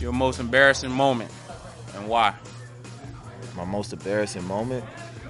Your most embarrassing moment and why? My most embarrassing moment?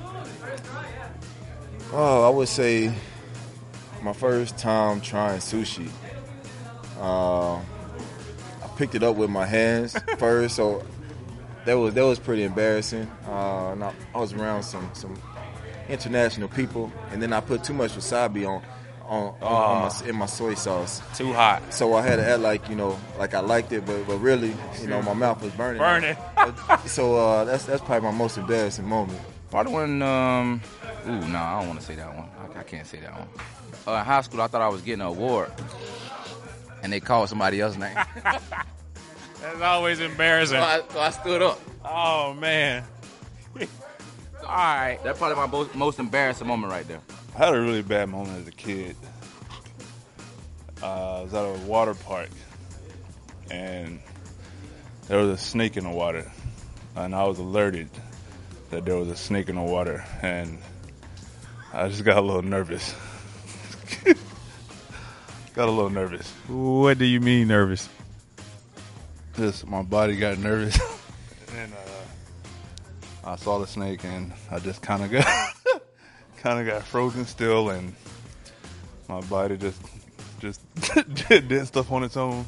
Oh, I would say my first time trying sushi. I picked it up with my hands first, so that was pretty embarrassing. And I was around some international people, and then I put too much wasabi in my soy sauce. Too hot. So I had to act like I liked it, but really, my mouth was burning. So that's probably my most embarrassing moment. Probably when, I don't want to say that one. I can't say that one. In high school, I thought I was getting an award, and they called somebody else's name. That's always embarrassing. So I stood up. Oh, man. All right. That's probably my most embarrassing moment right there. I had a really bad moment as a kid. I was at a water park, and there was a snake in the water, and I was alerted that there was a snake in the water, and I just got a little nervous. What do you mean nervous? Just my body got nervous, and I saw the snake, and I just kind of got frozen still, and my body just did stuff on its own.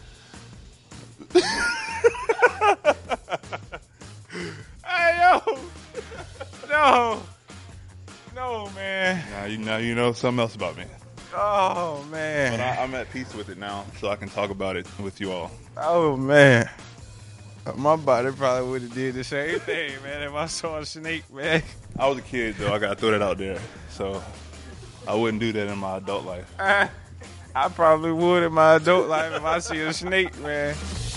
Hey, yo! No, man. Now you know something else about me. Oh, man. But I'm at peace with it now, so I can talk about it with you all. Oh, man. My body probably would have did the same thing, man, if I saw a snake, man. I was a kid, though. I got to throw that out there. So I wouldn't do that in my adult life. I probably would in my adult life if I see a snake, man.